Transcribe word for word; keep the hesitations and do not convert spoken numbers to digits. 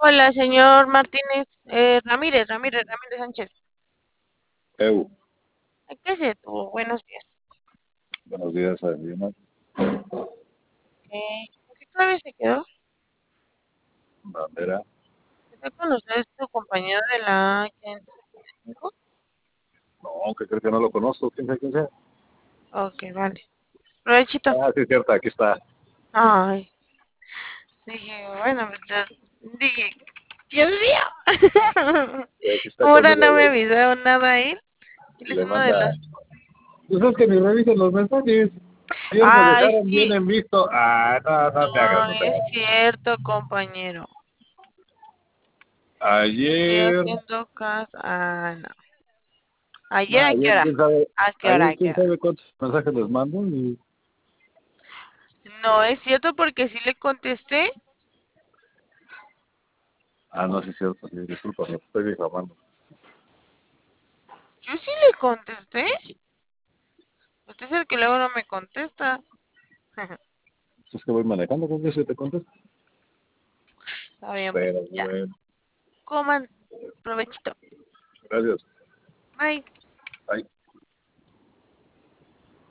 Hola, señor Martínez, eh, Ramírez, Ramírez, Ramírez Sánchez. Eu, ¿Qué se tuvo? Buenos días. buenos días, Adriana. Eh, ¿en qué clave se quedó? Bandera. ¿Está con usted su compañero de la quinientos setenta y cinco? No, que creo que no lo conozco. ¿Quién sabe quién sea? Ok, vale. Provechito. Ah, sí, es cierto, aquí está. Ay, dije, bueno, pues ya- dije, Dios mío. Sí, aquí está Ahora conmigo, no me güey. avisaron nada a él. Él es Le uno de manda. los... Pues es que ni revisan los mensajes. Ayer me Ay, dejaron bien sí. en visto. Ah, no, no te hagas, No no te es hagas. cierto, compañero. Le estoy Ayer, haciendo caso. Ah, no. ¿Ayer no, a qué ayer hora? quién sabe, ¿A qué hora? ayer ¿A qué quién hora? sabe cuántos mensajes les mando y, No es cierto porque sí le contesté. ah, no, sí es cierto, sí, disculpa, me estoy difamando. Yo sí le contesté. Usted es el que luego no me contesta. Es que voy manejando, ¿con qué se te contesta? Está bien, pues Pero ya. bueno, Coman. Provechito. gracias. Bye. Bye.